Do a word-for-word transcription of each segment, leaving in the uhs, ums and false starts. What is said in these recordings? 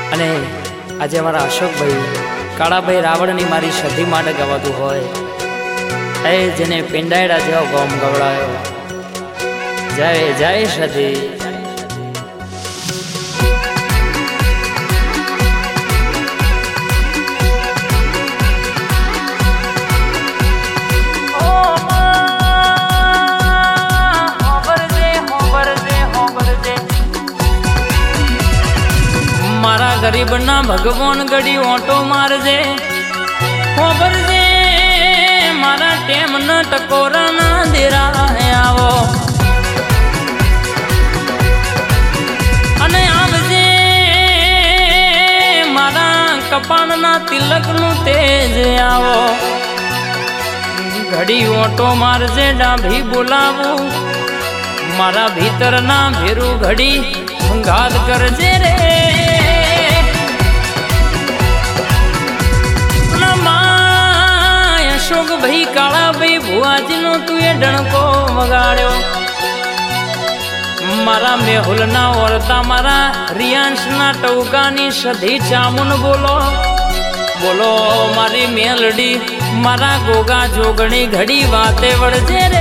અને આજે અમારા અશોકભાઈ કાળાભાઈ રાવણની મારી સધી માટે ગવાતું હોય એ જેને પિંડાયડા જેવો ગોમ ગવડાયો જય જય સધી मारा गरीब ना भगवान गड़ी ऑटो मारजे होबरजे मारा टेम न टकोरा ना देरा है आवो अने आवजे मारा कपान ना तिलक नु तेज आवो घड़ी ऑटो मारजे डाभी बोलावू मारा भीतर ना भेरू घड़ी गाद करजे रे अशोक भाई काला भाई भुआजी नो तू ये डणको वगाड़ो मारा मेहुल ना औरता मारा रियांश ना टौकानी सधी चामुन बोलो बोलो मारी मेलडी मारा गोगा जोगणी घड़ी वाते वड़जे रे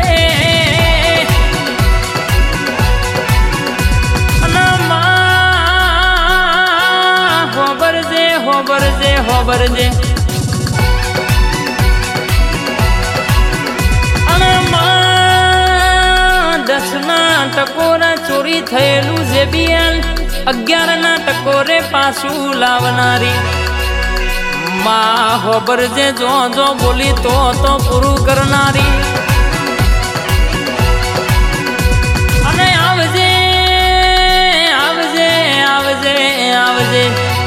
होबरजे होबरजे होबरजे दस ना टकोरा चोरी थयेलू जेबीएल अग्यार ना टकोरे पासू लावनारी माँ होबरजे जो जो बोली तो तो पूरू करनारी अने आवजे आवजे आवजे आवजे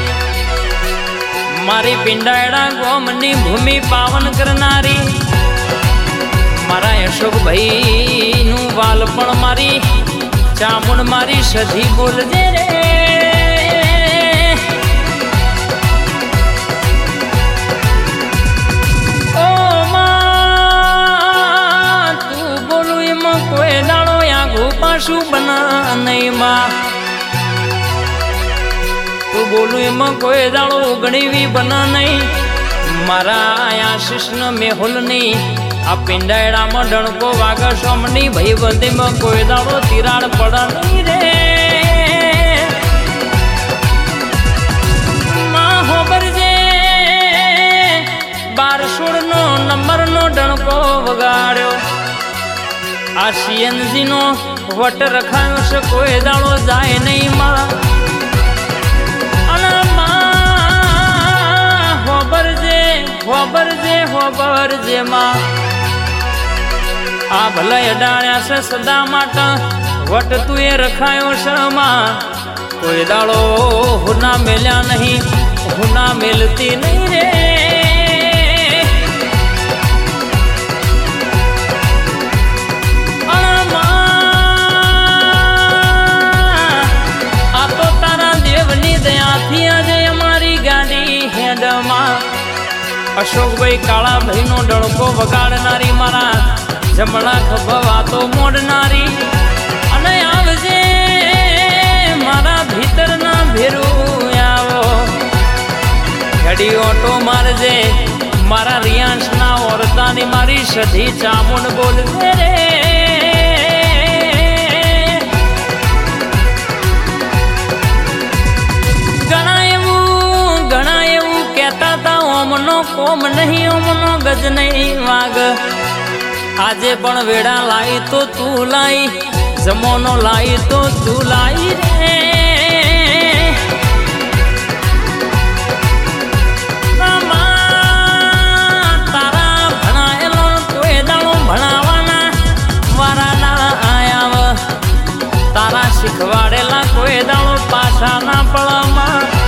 मारी पिंडायड़ा गोमनी भूमि पावन करनारी मारा अशोक भाई नु वालपण मारी चामुंड मारी सधी बोलजे रे ओ मां तू बोलू एम कोई दाड़ो या घोपाशु बना नहीं मां तू बोलू एम कोई दाड़ो गणीवी बना नहीं मारा आशीष न मेहुल नहीं आ पिंडायड़ा में डणको वाग सोमनी भाई बंदी में कोई दाड़ो तिराड़ पड़ा नहीं रे माँ होबरजे बार सोड़ नो नंबर नो डणको वगाड़ो आ सीएनजी नो वट रखायो से कोई दाड़ो जाए नहीं माँ अना माँ होबरजे होबरजे होबरजे माँ आ भला अडाण्या से सदा माटा वट तू ये रखायो शर्मा कोई दाड़ो हुना मिल्या नहीं हुना मिलती नहीं रे आ तो तारा देवनी दया थी आज हमारी गाड़ी हेडमा अशोक भाई काला भाई नो डणको वगाड़नारी मारा जमणा खबवा तो मोड़नारी अने आवजे मारा भीतर ना भेरू आवो घड़ी ऑटो मारजे मारा रियांश ना औरतानी मारी सधी चामुंड बोलजे रे घणा एवं घणा एवं कहता था ओमनो कोम नहीं ओमनो गज नहीं वाग आजे पण वेड़ा लाई तो तू लाई जमोनो लाई तो तू लाई रे तारा भणायेलो कोई दाड़ो भणावाना वारा ना आया व तारा शिखवाड़ेला कोई दाड़ो पाछा ना पड़मा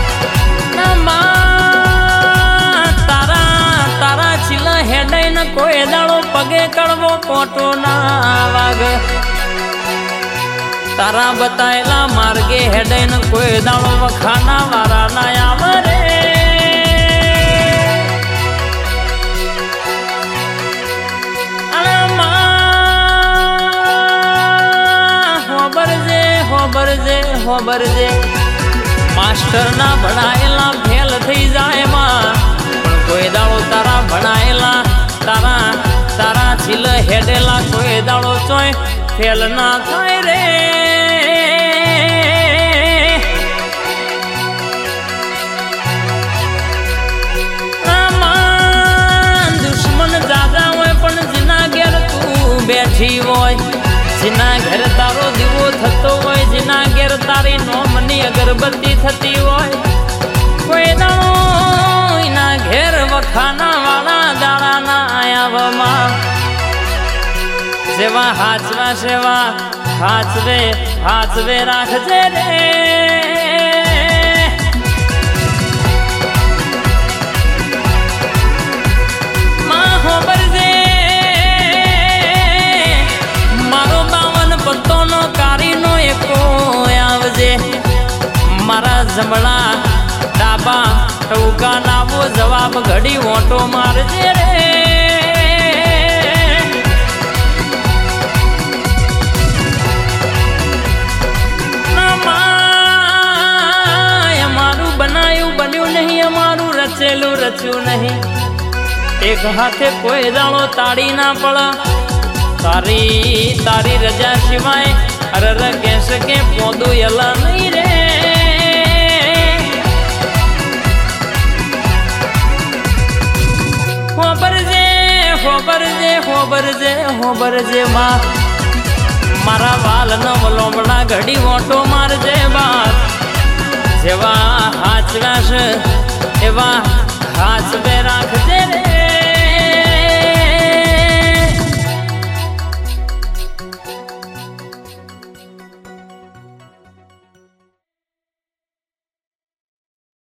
कोई दाड़ो पगे कड़वो कोटो ना वाग तारा बताएला मार्गे हेडन कोई दाड़ो वखाना वारा ना आवरे अरे मां होबरजे होबरजे होबरजे मास्टर ना भणाયેલા फेल थी जाए मां पण कोई दाड़ो तारा भणाયેલા तारा तारा छिल हेडेला कोई दाड़ो चोय फेल ना थाय रे दुश्मन ज्यादा होय पण जिना घेर तू बैठी होय जिना घर तारो दीवो थतो होय जिना घेर तारी नोमनी अगरबत्ती थती होय कोई दाड़ो इना घेर वखाना वाला दाड़ा ना आया वमा सेवा हाचवा सेवा हाचवे हाचवे राखजे रे मां हो बरजे मारो बावन पत्तो नो कारी नो एको आवजे मारा जमणा डाबा टौका नावो जवाब घड़ी ओटो मारजे रे अमारू बनायु बन्यू नहीं अमारू रचेलू रच्यू नहीं एक हाथे कोई दाड़ो ताड़ी ना पड़ा तारी तारी रजा सिवाय अरर कैस के पौधो यला नहीं रे हो बरजे हो बरजे हो बरजे हो बरजे मां मारा वाल न लोमड़ा घड़ी ओटो मारजे बात जेवा हाचवास एवा हाच बे राखजे रे